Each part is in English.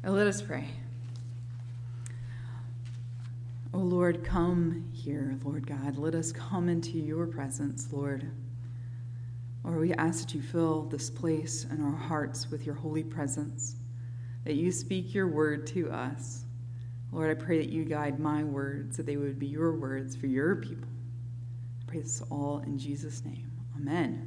Let us pray. Oh Lord, come here, Lord God. Let us come into your presence, Lord. Lord, we ask that you fill this place and our hearts with your holy presence, that you speak your word to us. Lord, I pray that you guide my words, that they would be your words for your people. I pray this all in Jesus' name. Amen.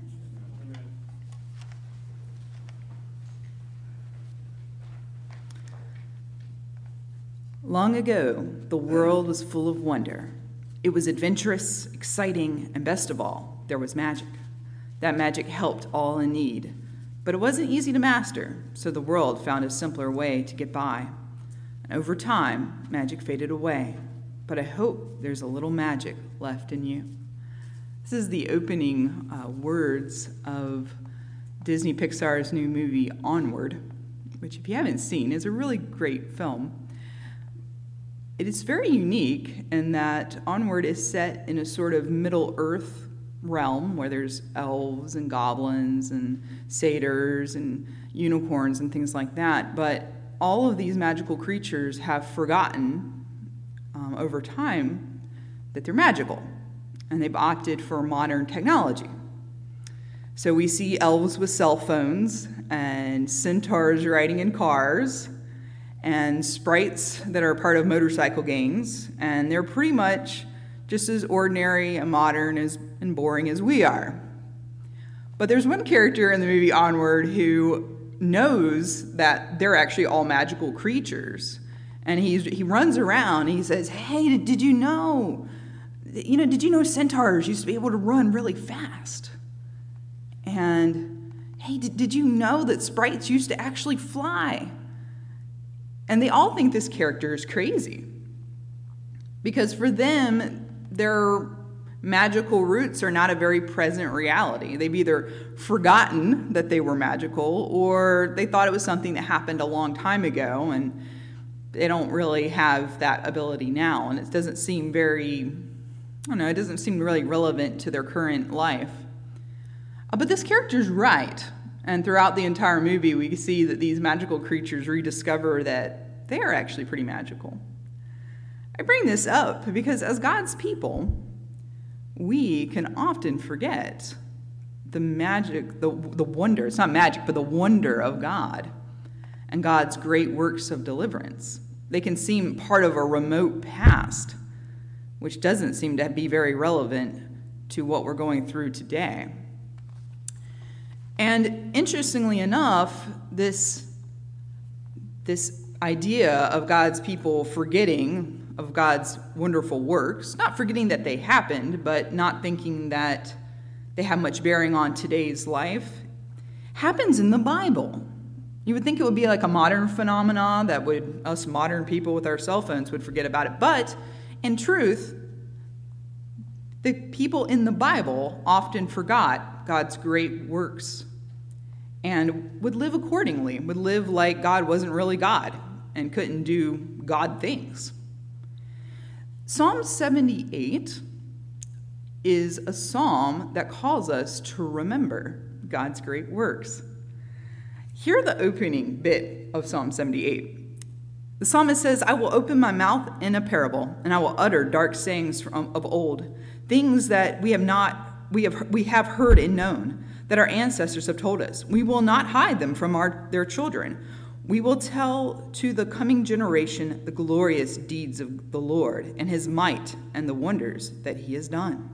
Long ago, the world was full of wonder. It was adventurous, exciting, and best of all, there was magic. That magic helped all in need. But it wasn't easy to master, so the world found a simpler way to get by. And over time, magic faded away. But I hope there's a little magic left in you. This is the opening words of Disney Pixar's new movie, Onward, which, if you haven't seen, is a really great film. It is very unique in that Onward is set in a sort of Middle-earth realm where there's elves and goblins and satyrs and unicorns and things like that. But all of these magical creatures have forgotten over time that they're magical, and they've opted for modern technology. So we see elves with cell phones and centaurs riding in cars and sprites that are part of motorcycle gangs, and they're pretty much just as ordinary and modern and boring as we are. But there's one character in the movie Onward who knows that they're actually all magical creatures, and he runs around and he says, "Hey, did you know centaurs used to be able to run really fast? And hey, did you know that sprites used to actually fly?" And they all think this character is crazy, because for them, their magical roots are not a very present reality. They've either forgotten that they were magical, or they thought it was something that happened a long time ago, and they don't really have that ability now. And it doesn't seem really relevant to their current life. But this character's right. And throughout the entire movie, we see that these magical creatures rediscover that they are actually pretty magical. I bring this up because as God's people, we can often forget the magic, the wonder. It's not magic, but the wonder of God and God's great works of deliverance. They can seem part of a remote past, which doesn't seem to be very relevant to what we're going through today. And interestingly enough, this idea of God's people forgetting of God's wonderful works, not forgetting that they happened, but not thinking that they have much bearing on today's life, happens in the Bible. You would think it would be like a modern phenomenon that us modern people with our cell phones would forget about it. But in truth, the people in the Bible often forgot God's great works and would live accordingly, would live like God wasn't really God and couldn't do God things. Psalm 78 is a psalm that calls us to remember God's great works. Hear the opening bit of Psalm 78. The psalmist says, "I will open my mouth in a parable, and I will utter dark sayings of old, things that we have heard and known, that our ancestors have told us. We will not hide them from their children. We will tell to the coming generation the glorious deeds of the Lord and his might and the wonders that he has done."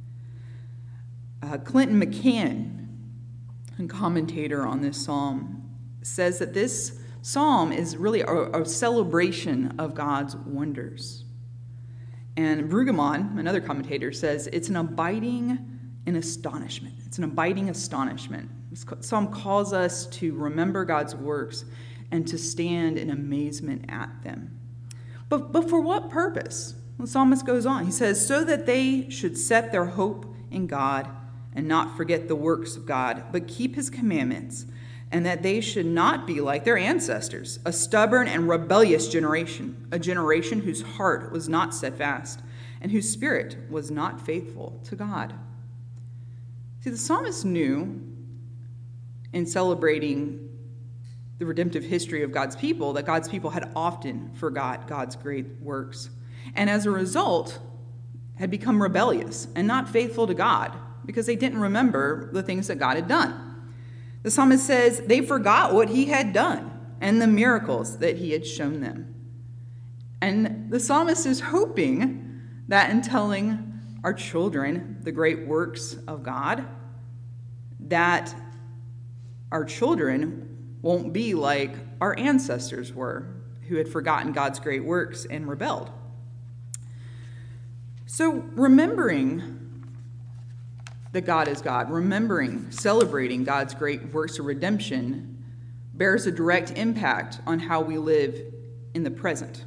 Clinton McCann, a commentator on this psalm, says that this psalm is really a celebration of God's wonders. And Brueggemann, another commentator, says it's an abiding astonishment. It's an abiding astonishment. This psalm calls us to remember God's works and to stand in amazement at them. But for what purpose? The psalmist goes on. He says, "So that they should set their hope in God and not forget the works of God, but keep his commandments, and that they should not be like their ancestors, a stubborn and rebellious generation, a generation whose heart was not steadfast and whose spirit was not faithful to God." See, the psalmist knew in celebrating the redemptive history of God's people, that God's people had often forgot God's great works, and as a result had become rebellious and not faithful to God because they didn't remember the things that God had done. The psalmist says they forgot what he had done and the miracles that he had shown them. And the psalmist is hoping that in telling our children the great works of God, that our children won't be like our ancestors were, who had forgotten God's great works and rebelled. So remembering that God is God, celebrating God's great works of redemption, bears a direct impact on how we live in the present.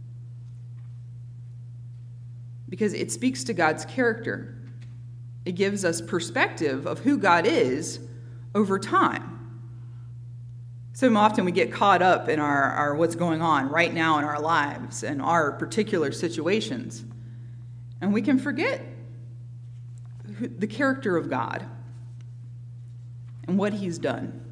Because it speaks to God's character. It gives us perspective of who God is over time. So often we get caught up in our what's going on right now in our lives and our particular situations. And we can forget the character of God and what he's done.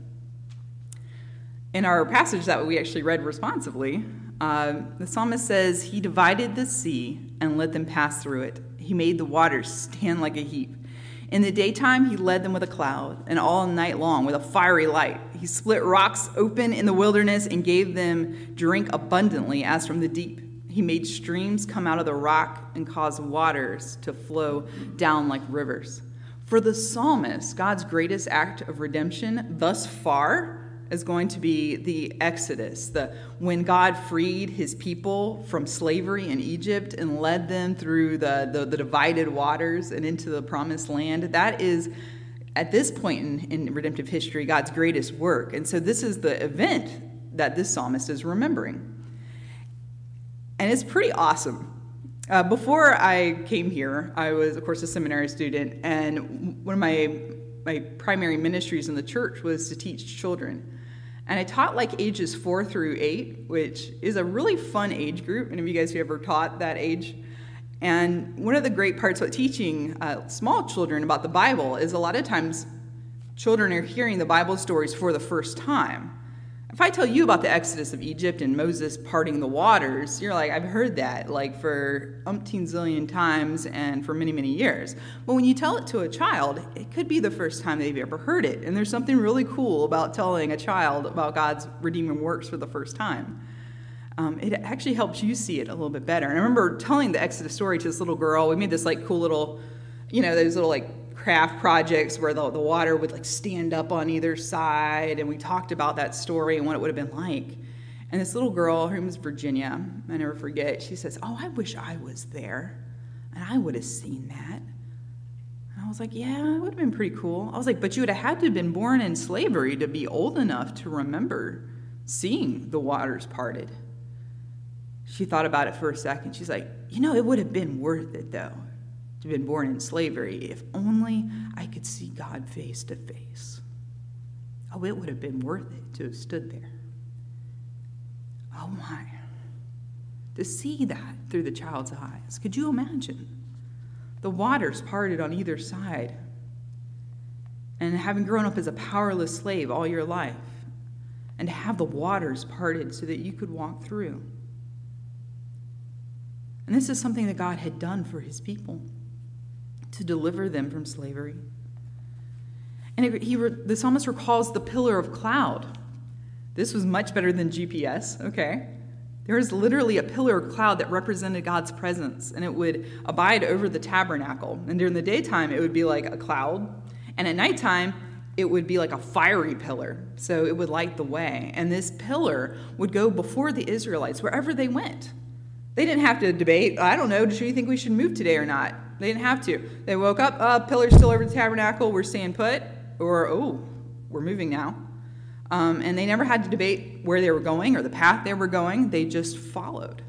In our passage that we actually read responsively, the psalmist says, he divided the sea and let them pass through it. He made the waters stand like a heap. In the daytime, he led them with a cloud, and all night long with a fiery light. He split rocks open in the wilderness and gave them drink abundantly as from the deep. He made streams come out of the rock and caused waters to flow down like rivers. For the psalmist, God's greatest act of redemption thus far is going to be the Exodus, when God freed his people from slavery in Egypt and led them through the divided waters and into the promised land. That is, at this point in redemptive history, God's greatest work. And so this is the event that this psalmist is remembering. And it's pretty awesome. Before I came here, I was, of course, a seminary student, and one of my primary ministries in the church was to teach children. And I taught like ages 4 through 8, which is a really fun age group. Any of you guys who ever taught that age? And one of the great parts about teaching small children about the Bible is a lot of times children are hearing the Bible stories for the first time. If I tell you about the Exodus of Egypt and Moses parting the waters, you're like, I've heard that like for umpteen zillion times and for many, many years. But when you tell it to a child, it could be the first time they've ever heard it. And there's something really cool about telling a child about God's redeeming works for the first time. It actually helps you see it a little bit better. And I remember telling the Exodus story to this little girl. We made this like cool little, those little like craft projects where the water would like stand up on either side, and we talked about that story and what it would have been like. And this little girl, her name was Virginia, I never forget, she says, "Oh, I wish I was there and I would have seen that." And I was like, yeah, it would have been pretty cool. I was like, but you would have had to have been born in slavery to be old enough to remember seeing the waters parted. She thought about it for a second. She's like, it would have been worth it though, to have been born in slavery, if only I could see God face to face. Oh, it would have been worth it to have stood there. Oh my. To see that through the child's eyes. Could you imagine? The waters parted on either side. And having grown up as a powerless slave all your life. And to have the waters parted so that you could walk through. And this is something that God had done for his people, to deliver them from slavery. And the psalmist recalls the pillar of cloud. This was much better than GPS, okay? There was literally a pillar of cloud that represented God's presence, and it would abide over the tabernacle. And during the daytime, it would be like a cloud, and at nighttime, it would be like a fiery pillar, so it would light the way. And this pillar would go before the Israelites wherever they went. They didn't have to debate, I don't know, do you think we should move today or not? They didn't have to. They woke up, pillar's still over the tabernacle, we're staying put, or, we're moving now. And they never had to debate where they were going or the path they were going. They just followed.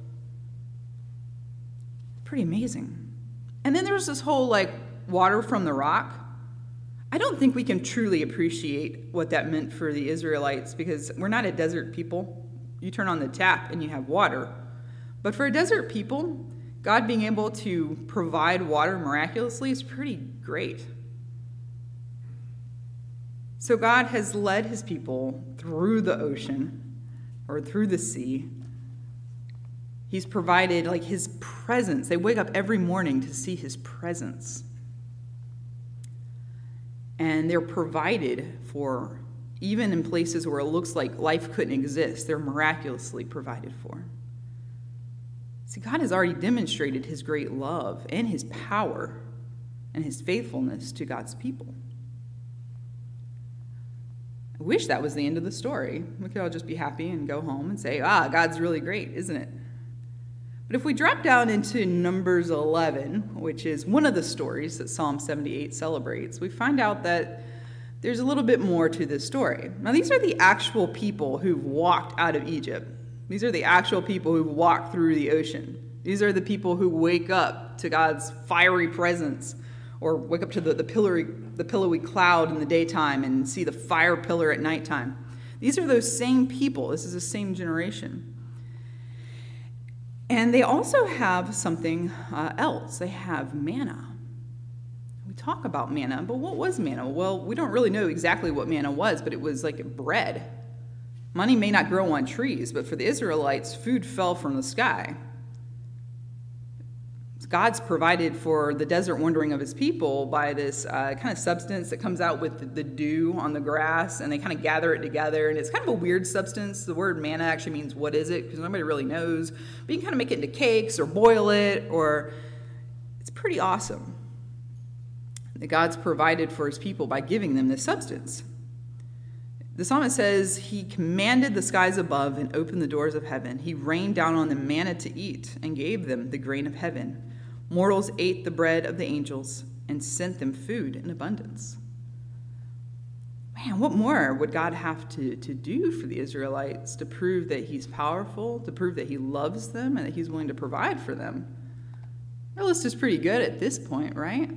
Pretty amazing. And then there was this whole, water from the rock. I don't think we can truly appreciate what that meant for the Israelites because we're not a desert people. You turn on the tap and you have water. But for a desert people, God being able to provide water miraculously is pretty great. So God has led his people through the ocean or through the sea. He's provided like his presence. They wake up every morning to see his presence. And they're provided for, even in places where it looks like life couldn't exist, they're miraculously provided for. See, God has already demonstrated his great love and his power and his faithfulness to God's people. I wish that was the end of the story. We could all just be happy and go home and say, God's really great, isn't it? But if we drop down into Numbers 11, which is one of the stories that Psalm 78 celebrates, we find out that there's a little bit more to this story. Now, these are the actual people who've walked out of Egypt. These are the actual people who've walked through the ocean. These are the people who wake up to God's fiery presence, or wake up to the pillowy cloud in the daytime and see the fire pillar at nighttime. These are those same people. This is the same generation. And they also have something else. They have manna. We talk about manna, but what was manna? Well, we don't really know exactly what manna was, but it was like bread. Money may not grow on trees, but for the Israelites, food fell from the sky. God's provided for the desert wandering of his people by this kind of substance that comes out with the dew on the grass, and they kind of gather it together, and it's kind of a weird substance. The word manna actually means what is it, because nobody really knows. But you can kind of make it into cakes or boil it, or it's pretty awesome that God's provided for his people by giving them this substance. The psalmist says, he commanded the skies above and opened the doors of heaven. He rained down on them manna to eat and gave them the grain of heaven. Mortals ate the bread of the angels and sent them food in abundance. Man, what more would God have to do for the Israelites to prove that he's powerful, to prove that he loves them, and that he's willing to provide for them? Their list is pretty good at this point, right?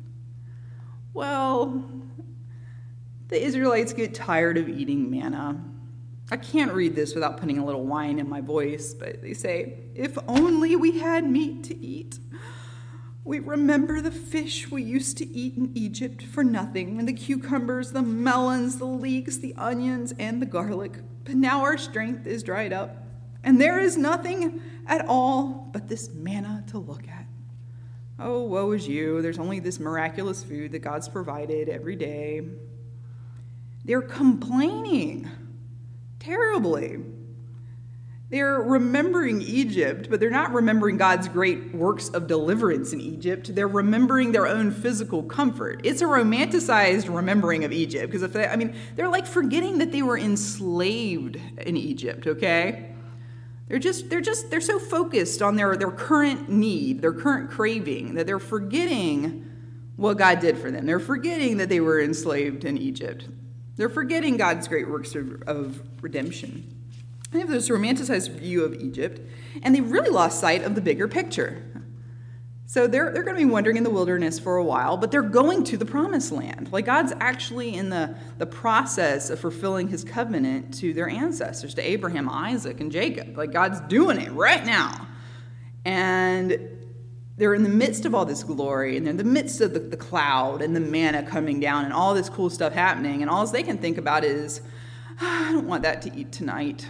Well, the Israelites get tired of eating manna. I can't read this without putting a little whine in my voice, but they say, if only we had meat to eat. We remember the fish we used to eat in Egypt for nothing, and the cucumbers, the melons, the leeks, the onions, and the garlic. But now our strength is dried up, and there is nothing at all but this manna to look at. Oh, woe is you. There's only this miraculous food that God's provided every day. They're complaining terribly. They're remembering Egypt, but they're not remembering God's great works of deliverance in Egypt. They're remembering their own physical comfort. It's a romanticized remembering of Egypt, because they're like forgetting that they were enslaved in Egypt, okay? They're so focused on their current need, their current craving, that they're forgetting what God did for them. They're forgetting that they were enslaved in Egypt. They're forgetting God's great works of redemption. They have this romanticized view of Egypt, and they really lost sight of the bigger picture. So they're going to be wandering in the wilderness for a while, but they're going to the promised land. Like God's actually in the process of fulfilling his covenant to their ancestors, to Abraham, Isaac, and Jacob. Like God's doing it right now. And they're in the midst of all this glory, and they're in the midst of the cloud and the manna coming down and all this cool stuff happening, and all they can think about is, I don't want that to eat tonight.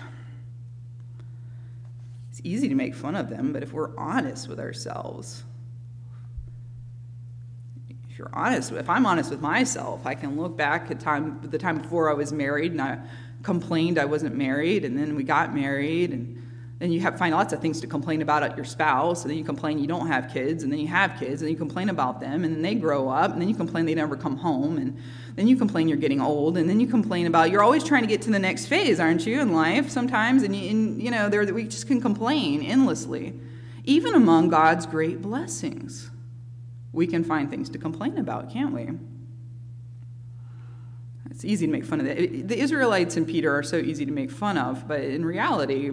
It's easy to make fun of them, but if we're honest with ourselves, if I'm honest with myself, I can look back at the time before I was married, and I complained I wasn't married, and then we got married, and then you find lots of things to complain about at your spouse, and then you complain you don't have kids, and then you have kids, and you complain about them, and then they grow up, and then you complain they never come home, and then you complain you're getting old, and then you complain about you're always trying to get to the next phase, aren't you, in life sometimes, and we just can complain endlessly. Even among God's great blessings, we can find things to complain about, can't we? It's easy to make fun of that. The Israelites and Peter are so easy to make fun of, but in reality,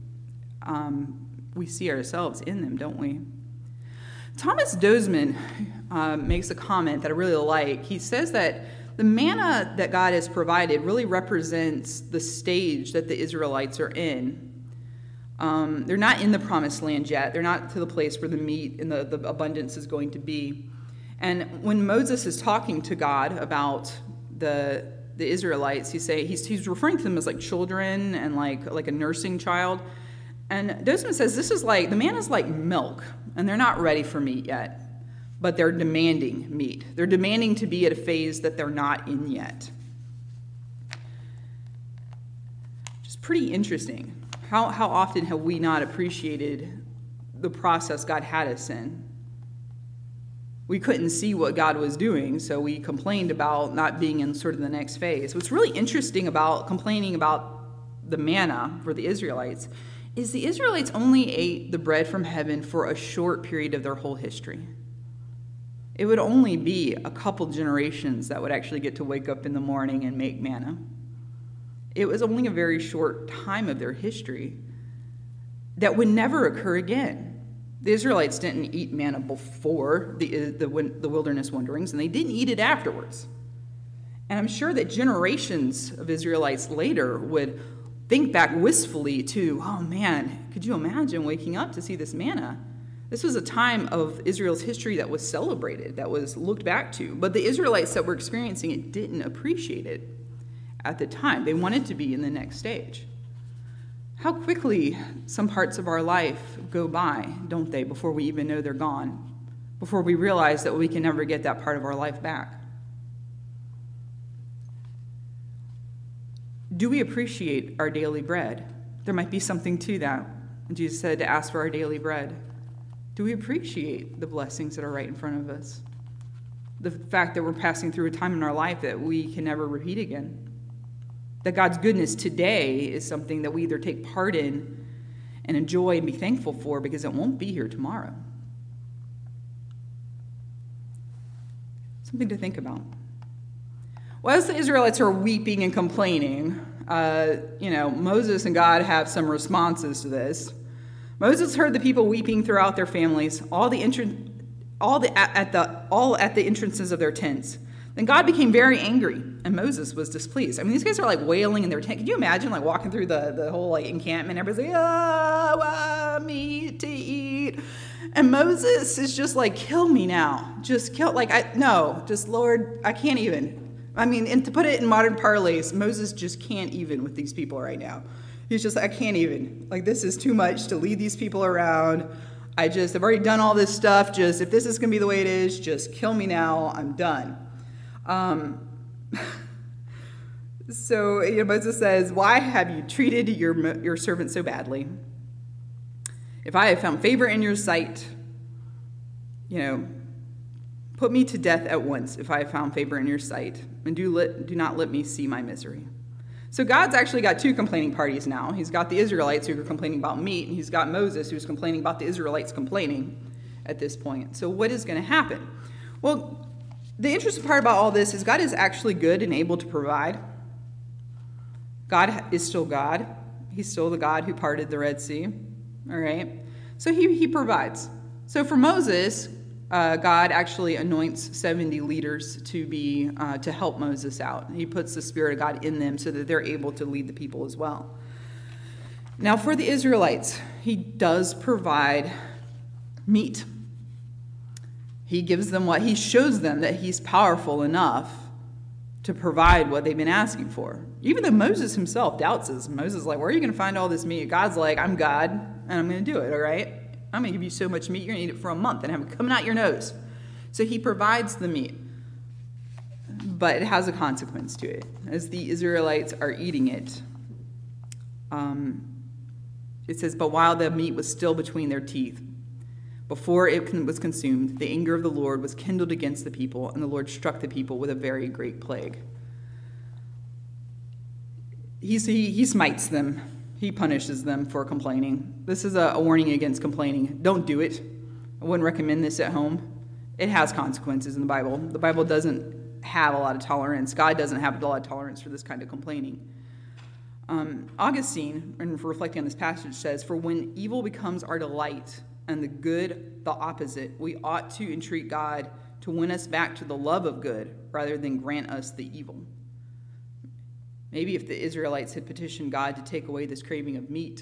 we see ourselves in them, don't we? Thomas Dozeman makes a comment that I really like. He says that the manna that God has provided really represents the stage that the Israelites are in. They're not in the promised land yet. They're not to the place where the meat and the abundance is going to be. And when Moses is talking to God about the the Israelites. He's referring to them as like children and like a nursing child. And Desmond says this is like, the manna is like milk, and they're not ready for meat yet, but they're demanding meat. They're demanding to be at a phase that they're not in yet. Just pretty interesting. How often have we not appreciated the process God had us in? We couldn't see what God was doing, so we complained about not being in sort of the next phase. What's really interesting about complaining about the manna for the Israelites is the Israelites only ate the bread from heaven for a short period of their whole history. It would only be a couple generations that would actually get to wake up in the morning and make manna. It was only a very short time of their history that would never occur again. The Israelites didn't eat manna before the wilderness wanderings, and they didn't eat it afterwards. And I'm sure that generations of Israelites later would think back wistfully to, oh man, could you imagine waking up to see this manna? This was a time of Israel's history that was celebrated, that was looked back to. But the Israelites that were experiencing it didn't appreciate it at the time. They wanted to be in the next stage. How quickly some parts of our life go by, don't they, before we even know they're gone, before we realize that we can never get that part of our life back. Do we appreciate our daily bread? There might be something to that. Jesus said to ask for our daily bread. Do we appreciate the blessings that are right in front of us? The fact that we're passing through a time in our life that we can never repeat again. That God's goodness today is something that we either take part in and enjoy and be thankful for because it won't be here tomorrow. Something to think about. Well, as the Israelites are weeping and complaining, Moses and God have some responses to this. Moses heard the people weeping throughout their families, all at the entrances of their tents. Then God became very angry, and Moses was displeased. I mean, these guys are like wailing in their tent. Could you imagine like walking through the whole like encampment? Everybody's like, meat to eat. And Moses is just like, kill me now. Just kill, Lord, I can't even. I mean, and to put it in modern parlays, Moses just can't even with these people right now. He's just like, I can't even. Like, this is too much to lead these people around. I've already done all this stuff. Just, if this is going to be the way it is, just kill me now. I'm done. So Moses says, why have you treated your servant so badly? If I have found favor in your sight, put me to death at once if I have found favor in your sight, and do not let me see my misery. So God's actually got two complaining parties now. He's got the Israelites who are complaining about meat, and he's got Moses who's complaining about the Israelites complaining at this point. So what is going to happen? Well, the interesting part about all this is God is actually good and able to provide. God is still God. He's still the God who parted the Red Sea. All right? So he provides. So for Moses, God actually anoints 70 leaders to help Moses out. He puts the Spirit of God in them so that they're able to lead the people as well. Now for the Israelites, he does provide meat. He gives them he shows them that he's powerful enough to provide what they've been asking for. Even though Moses himself doubts this. Moses is like, where are you going to find all this meat? God's like, I'm God, and I'm going to do it, all right? I'm going to give you so much meat, you're going to eat it for a month and have it coming out your nose. So he provides the meat. But it has a consequence to it. As the Israelites are eating it, it says, but while the meat was still between their teeth, before it was consumed, the anger of the Lord was kindled against the people, and the Lord struck the people with a very great plague. He smites them. He punishes them for complaining. This is a warning against complaining. Don't do it. I wouldn't recommend this at home. It has consequences in the Bible. The Bible doesn't have a lot of tolerance. God doesn't have a lot of tolerance for this kind of complaining. Augustine, in reflecting on this passage, says, for when evil becomes our delight and the good the opposite, we ought to entreat God to win us back to the love of good rather than grant us the evil. Maybe if the Israelites had petitioned God to take away this craving of meat,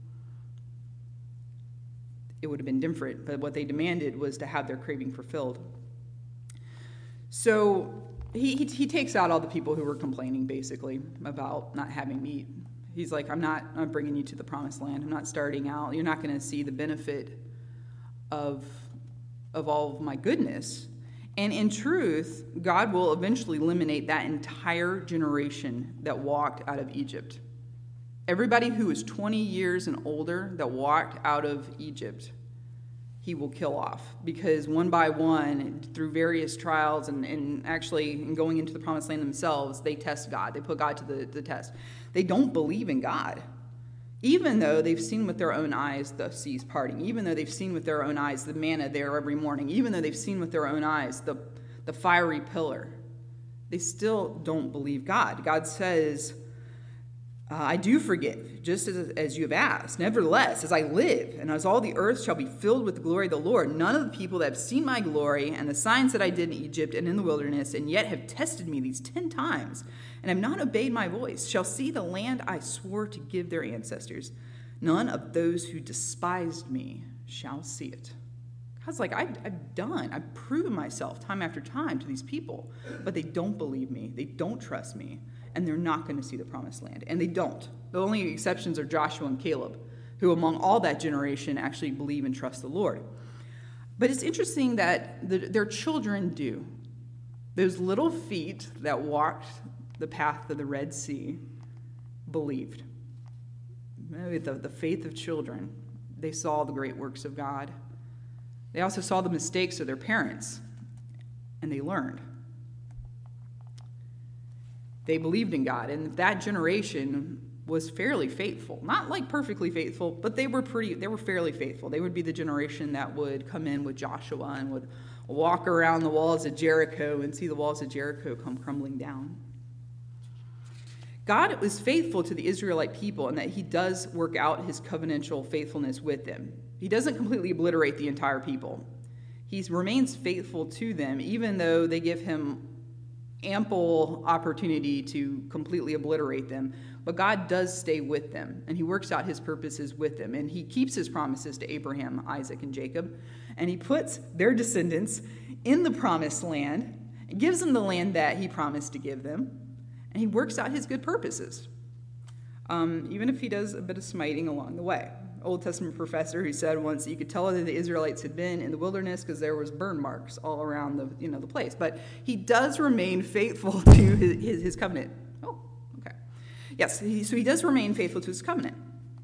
it would have been different. But what they demanded was to have their craving fulfilled. So he takes out all the people who were complaining, basically, about not having meat. He's like, I'm bringing you to the promised land. I'm not starting out. You're not going to see the benefit of all of my goodness. And in truth, God will eventually eliminate that entire generation that walked out of Egypt. Everybody who was 20 years and older that walked out of Egypt, he will kill off, because one by one, through various trials and actually in going into the promised land themselves, they test God. They put God to the test. They don't believe in God, even though they've seen with their own eyes the seas parting, even though they've seen with their own eyes the manna there every morning, even though they've seen with their own eyes the fiery pillar. They still don't believe God. God says, I do forgive, just as you have asked. Nevertheless, as I live, and as all the earth shall be filled with the glory of the Lord, none of the people that have seen my glory and the signs that I did in Egypt and in the wilderness, and yet have tested me these 10 times, and have not obeyed my voice, shall see the land I swore to give their ancestors. None of those who despised me shall see it. God's like, I've proven myself time after time to these people, but they don't believe me. They don't trust me. And they're not going to see the promised land. And they don't. The only exceptions are Joshua and Caleb, who among all that generation actually believe and trust the Lord. But it's interesting that their children do. Those little feet that walked the path of the Red Sea believed. The faith of children. They saw the great works of God. They also saw the mistakes of their parents, and they learned. They believed in God, and that generation was fairly faithful. Not like perfectly faithful, but they were fairly faithful. They would be the generation that would come in with Joshua and would walk around the walls of Jericho and see the walls of Jericho come crumbling down. God was faithful to the Israelite people in that he does work out his covenantal faithfulness with them. He doesn't completely obliterate the entire people. He remains faithful to them, even though they give him ample opportunity to completely obliterate them. But God does stay with them, and he works out his purposes with them. And he keeps his promises to Abraham, Isaac, and Jacob. And he puts their descendants in the promised land and gives them the land that he promised to give them. And he works out his good purposes, even if he does a bit of smiting along the way. Old Testament professor who said once you could tell that the Israelites had been in the wilderness because there was burn marks all around the place. But he does remain faithful to his covenant. Oh, okay. Yes, so he does remain faithful to his covenant.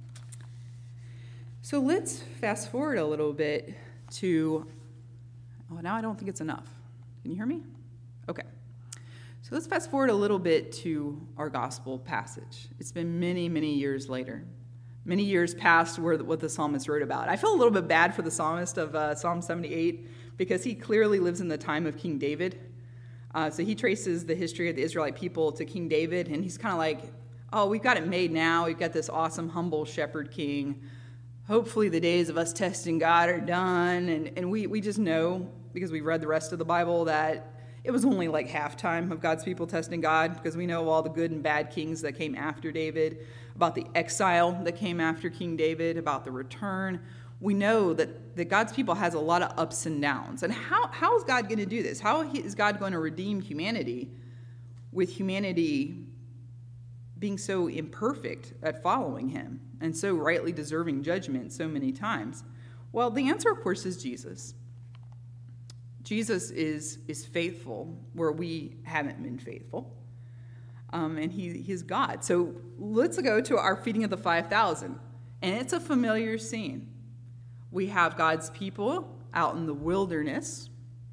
So let's fast forward a little bit to, now I don't think it's enough. Can you hear me? Okay. So let's fast forward a little bit to our gospel passage. It's been many, many years later. Many years past what the psalmist wrote about. I feel a little bit bad for the psalmist of Psalm 78 because he clearly lives in the time of King David. So he traces the history of the Israelite people to King David, and he's kind of like, oh, we've got it made now. We've got this awesome, humble shepherd king. Hopefully the days of us testing God are done. And we just know, because we've read the rest of the Bible, that it was only like halftime of God's people testing God, because we know all the good and bad kings that came after David, about the exile that came after King David, about the return. We know that God's people has a lot of ups and downs. And how is God going to do this? How is God going to redeem humanity with humanity being so imperfect at following him and so rightly deserving judgment so many times? Well, the answer, of course, is Jesus. Jesus is faithful where we haven't been faithful. And he's God. So let's go to our feeding of the 5,000. And it's a familiar scene. We have God's people out in the wilderness.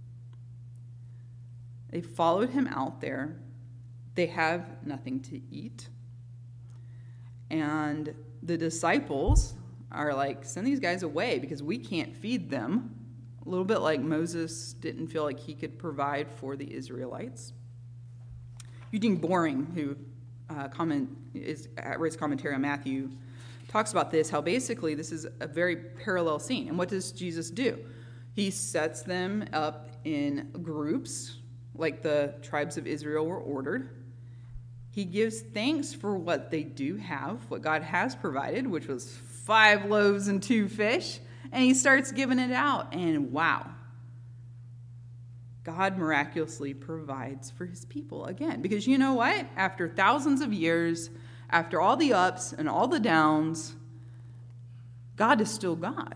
They followed him out there. They have nothing to eat. And the disciples are like, send these guys away because we can't feed them. A little bit like Moses didn't feel like he could provide for the Israelites. Eugene Boring, who writes commentary on Matthew, talks about this, how basically this is a very parallel scene. And what does Jesus do? He sets them up in groups, like the tribes of Israel were ordered. He gives thanks for what they do have, what God has provided, which was 5 loaves and 2 fish, and he starts giving it out. And wow, God miraculously provides for his people again. Because you know what? After thousands of years, after all the ups and all the downs, God is still God.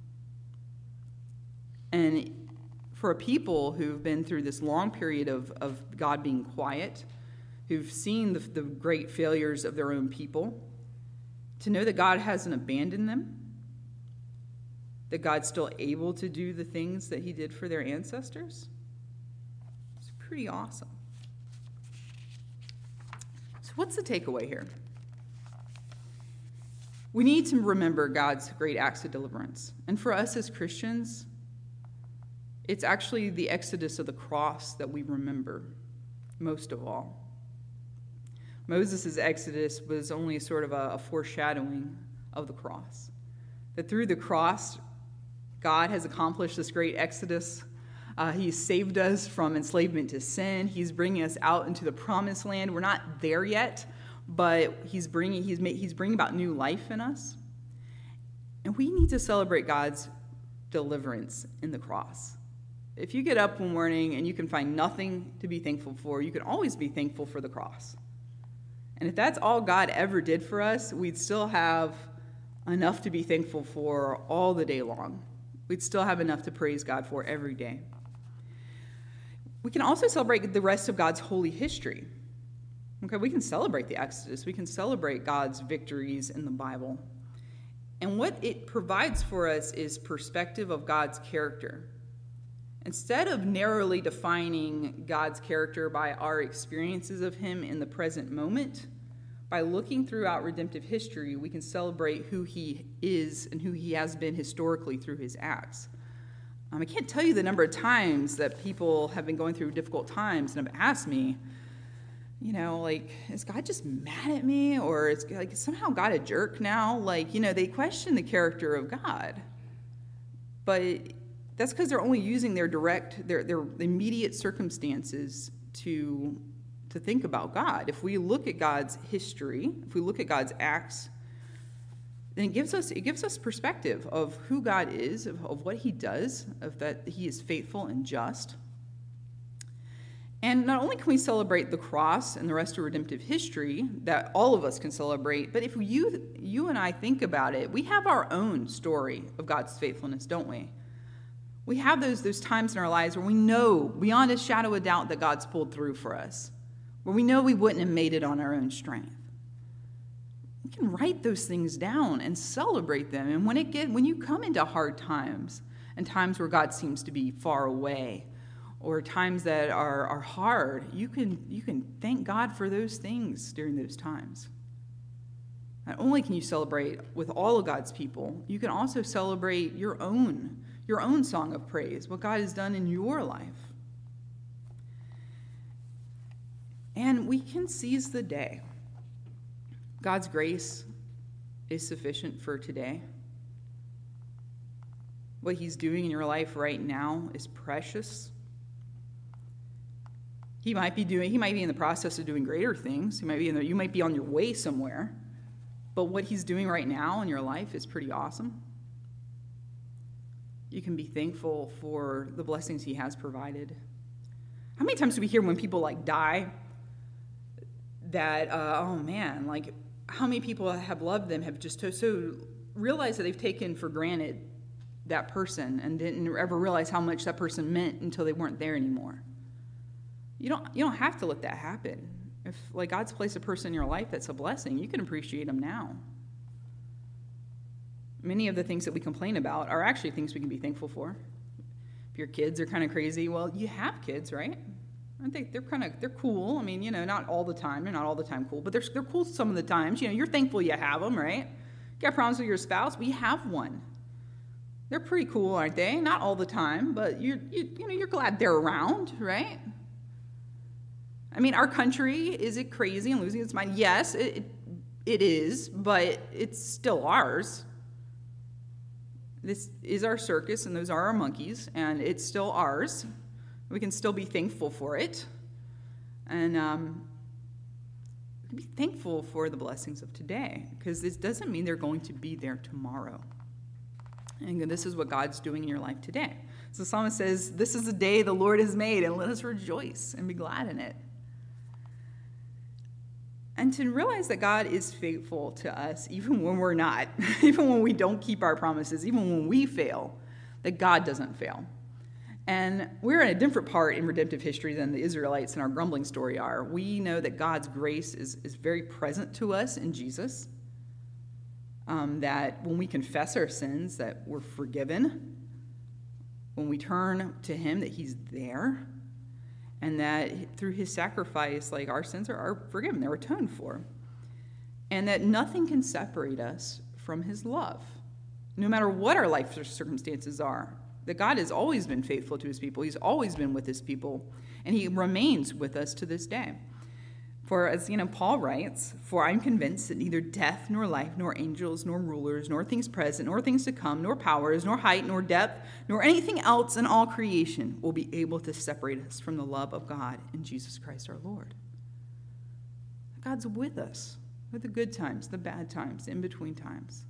And for a people who've been through this long period of God being quiet, who've seen the great failures of their own people, to know that God hasn't abandoned them, that God's still able to do the things that he did for their ancestors, it's pretty awesome. So what's the takeaway here? We need to remember God's great acts of deliverance. And for us as Christians, it's actually the exodus of the cross that we remember most of all. Moses' exodus was only sort of a foreshadowing of the cross. That through the cross, God has accomplished this great exodus. He's saved us from enslavement to sin. He's bringing us out into the promised land. We're not there yet, but he's bringing about new life in us. And we need to celebrate God's deliverance in the cross. If you get up one morning and you can find nothing to be thankful for, you can always be thankful for the cross. And if that's all God ever did for us, we'd still have enough to be thankful for all the day long. We'd still have enough to praise God for every day. We can also celebrate the rest of God's holy history. Okay, we can celebrate the Exodus. We can celebrate God's victories in the Bible. And what it provides for us is perspective of God's character. Instead of narrowly defining God's character by our experiences of him in the present moment, by looking throughout redemptive history, we can celebrate who he is and who he has been historically through his acts. I can't tell you the number of times that people have been going through difficult times and have asked me, is God just mad at me? Or is somehow God a jerk now? They question the character of God. But that's because they're only using their immediate circumstances to think about God. If we look at God's history, if we look at God's acts, then it gives us perspective of who God is, of what he does, of that he is faithful and just. And not only can we celebrate the cross and the rest of redemptive history that all of us can celebrate, but if you and I think about it, we have our own story of God's faithfulness, don't we? We have those times in our lives where we know beyond a shadow of doubt that God's pulled through for us, where we know we wouldn't have made it on our own strength. We can write those things down and celebrate them. And when you come into hard times and times where God seems to be far away, or times that are hard, you can thank God for those things during those times. Not only can you celebrate with all of God's people, you can also celebrate your own song of praise, what God has done in your life. And we can seize the day. God's grace is sufficient for today. What he's doing in your life right now is precious. He might be in the process of doing greater things. You might be on your way somewhere. But what he's doing right now in your life is pretty awesome. You can be thankful for the blessings he has provided. How many times do we hear when people die that, how many people have loved them, have just so realized that they've taken for granted that person and didn't ever realize how much that person meant until they weren't there anymore. You don't have to let that happen. If God's placed a person in your life that's a blessing, you can appreciate them now. Many of the things that we complain about are actually things we can be thankful for. If your kids are kind of crazy, well, you have kids, right? I think they're cool. Not all the time. They're not all the time cool, but they're cool some of the times. You're thankful you have them, right? You got problems with your spouse? We have one. They're pretty cool, aren't they? Not all the time, but you're glad they're around, right? Our country, is it crazy and losing its mind? Yes, it is, but it's still ours. This is our circus, and those are our monkeys, and it's still ours. We can still be thankful for it. And we can be thankful for the blessings of today, because this doesn't mean they're going to be there tomorrow. And this is what God's doing in your life today. So the psalmist says, this is the day the Lord has made, and let us rejoice and be glad in it. And to realize that God is faithful to us, even when we're not, even when we don't keep our promises, even when we fail, that God doesn't fail. And we're in a different part in redemptive history than the Israelites in our grumbling story are. We know that God's grace is very present to us in Jesus, that when we confess our sins, that we're forgiven. When we turn to him, that he's there. And that through his sacrifice, like, our sins are forgiven, they're atoned for. And that nothing can separate us from his love, no matter what our life circumstances are. That God has always been faithful to his people. He's always been with his people, and he remains with us to this day. For as Paul writes, for I'm convinced that neither death nor life, nor angels, nor rulers, nor things present, nor things to come, nor powers, nor height, nor depth, nor anything else in all creation will be able to separate us from the love of God in Jesus Christ our Lord. God's with us, with the good times, the bad times, in between times.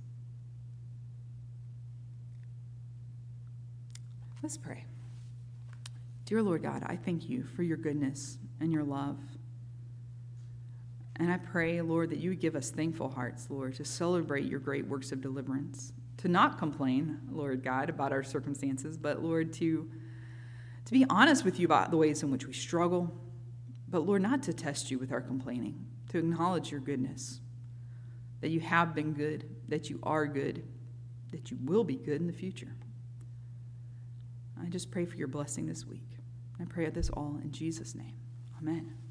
Let's pray. Dear Lord God, I thank you for your goodness and your love. And I pray, Lord, that you would give us thankful hearts, Lord, to celebrate your great works of deliverance, to not complain, Lord God, about our circumstances, but, Lord, to be honest with you about the ways in which we struggle, but, Lord, not to test you with our complaining, to acknowledge your goodness, that you have been good, that you are good, that you will be good in the future. I just pray for your blessing this week. I pray this all in Jesus' name. Amen.